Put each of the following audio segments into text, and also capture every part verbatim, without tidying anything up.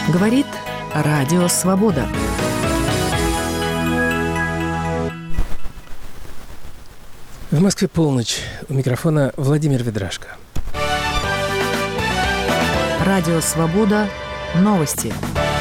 Говорит Радио Свобода. В Москве полночь. У микрофона Владимир Ведрашко. Радио Свобода. Новости.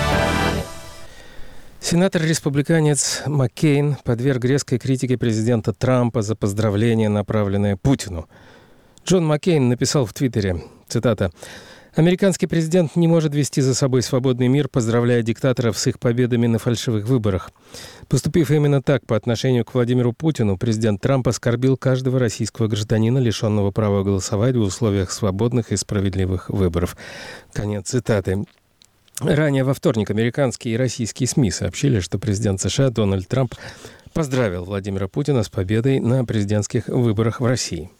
Сенатор-республиканец Маккейн подверг резкой критике президента Трампа за поздравление, направленное Путину. Джон Маккейн написал в Твиттере, цитата, «Американский президент не может вести за собой свободный мир, поздравляя диктаторов с их победами на фальшивых выборах. Поступив именно так по отношению к Владимиру Путину, президент Трамп оскорбил каждого российского гражданина, лишенного права голосовать в условиях свободных и справедливых выборов». Конец цитаты. Ранее во вторник американские и российские СМИ сообщили, что президент США Дональд Трамп поздравил Владимира Путина с победой на президентских выборах в России.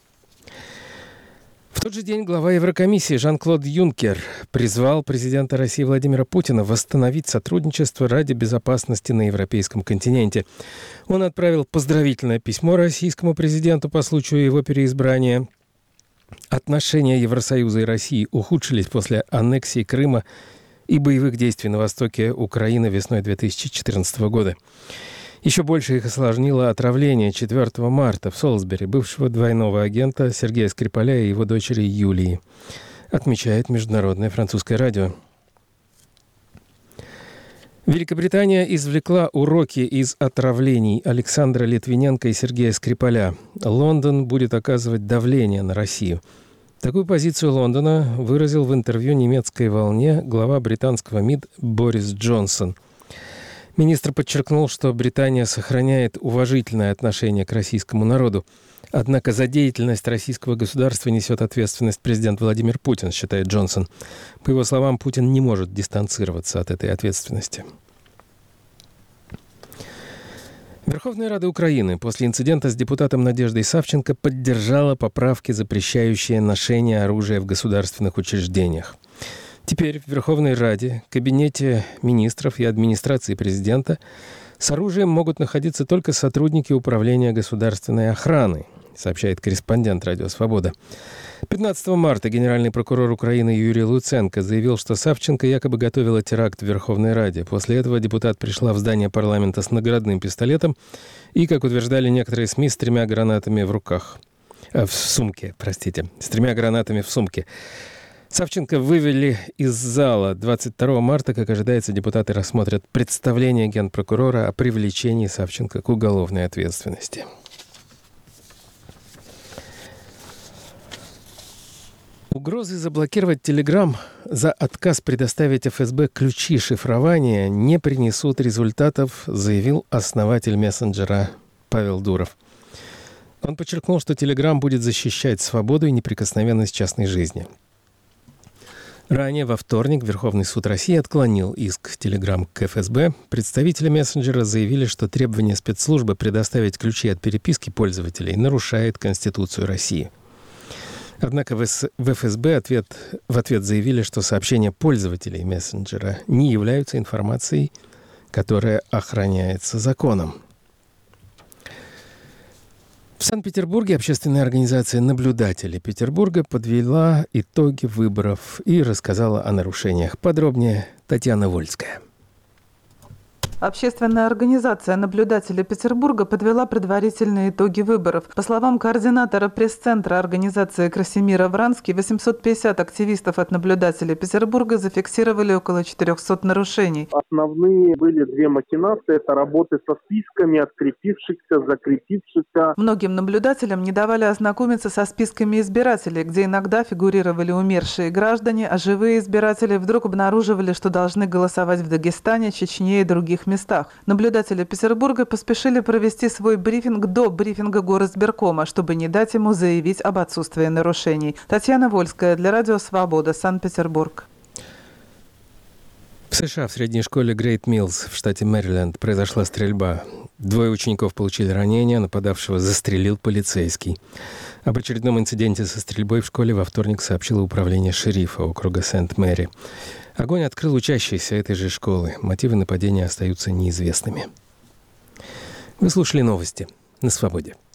В тот же день глава Еврокомиссии Жан-Клод Юнкер призвал президента России Владимира Путина восстановить сотрудничество ради безопасности на европейском континенте. Он отправил поздравительное письмо российскому президенту по случаю его переизбрания. Отношения Евросоюза и России ухудшились после аннексии Крыма и боевых действий на востоке Украины весной две тысячи четырнадцатого года. Еще больше их осложнило отравление четвёртого марта в Солсбери бывшего двойного агента Сергея Скрипаля и его дочери Юлии, отмечает Международное французское радио. Великобритания извлекла уроки из отравлений Александра Литвиненко и Сергея Скрипаля. Лондон будет оказывать давление на Россию. Такую позицию Лондона выразил в интервью «Немецкой волне» глава британского МИД Борис Джонсон. Министр подчеркнул, что Британия сохраняет уважительное отношение к российскому народу. Однако за деятельность российского государства несет ответственность президент Владимир Путин, считает Джонсон. По его словам, Путин не может дистанцироваться от этой ответственности. Верховная Рада Украины после инцидента с депутатом Надеждой Савченко поддержала поправки, запрещающие ношение оружия в государственных учреждениях. Теперь в Верховной Раде, Кабинете министров и администрации президента с оружием могут находиться только сотрудники Управления государственной охраны, сообщает корреспондент «Радио Свобода». пятнадцатого марта генеральный прокурор Украины Юрий Луценко заявил, что Савченко якобы готовила теракт в Верховной Раде. После этого депутат пришла в здание парламента с наградным пистолетом и, как утверждали некоторые СМИ, с тремя гранатами в руках. А, в сумке, простите. С тремя гранатами в сумке. Савченко вывели из зала. двадцать второго марта, как ожидается, депутаты рассмотрят представление генпрокурора о привлечении Савченко к уголовной ответственности. Угрозы заблокировать Telegram за отказ предоставить эф эс бэ ключи шифрования не принесут результатов, заявил основатель мессенджера Павел Дуров. Он подчеркнул, что Telegram будет защищать свободу и неприкосновенность частной жизни. Ранее, во вторник, Верховный суд России отклонил иск Telegram к эф эс бэ. Представители мессенджера заявили, что требование спецслужбы предоставить ключи от переписки пользователей нарушает Конституцию России. Однако в эф эс бэ ответ, в ответ заявили, что сообщения пользователей мессенджера не являются информацией, которая охраняется законом. В Санкт-Петербурге общественная организация «Наблюдатели Петербурга» подвела итоги выборов и рассказала о нарушениях. Подробнее Татьяна Вольская. Общественная организация «Наблюдатели Петербурга» подвела предварительные итоги выборов. По словам координатора пресс-центра организации Красимира Вранский, восемьсот пятьдесят активистов от «Наблюдателей Петербурга» зафиксировали около четырехсот нарушений. Основные были две махинации. Это работы со списками открепившихся, закрепившихся. Многим наблюдателям не давали ознакомиться со списками избирателей, где иногда фигурировали умершие граждане, а живые избиратели вдруг обнаруживали, что должны голосовать в Дагестане, Чечне и других местах. Наблюдатели Петербурга поспешили провести свой брифинг до брифинга Горосберкома, чтобы не дать ему заявить об отсутствии нарушений. Татьяна Вольская для Радио Свобода, Санкт-Петербург. В США в средней школе Грейт Миллс в штате Мэриленд произошла стрельба. Двое учеников получили ранения, нападавшего застрелил полицейский. Об очередном инциденте со стрельбой в школе во вторник сообщило управление шерифа округа Сент-Мэри. Огонь открыл учащийся этой же школы. Мотивы нападения остаются неизвестными. Вы слушали новости на Свободе.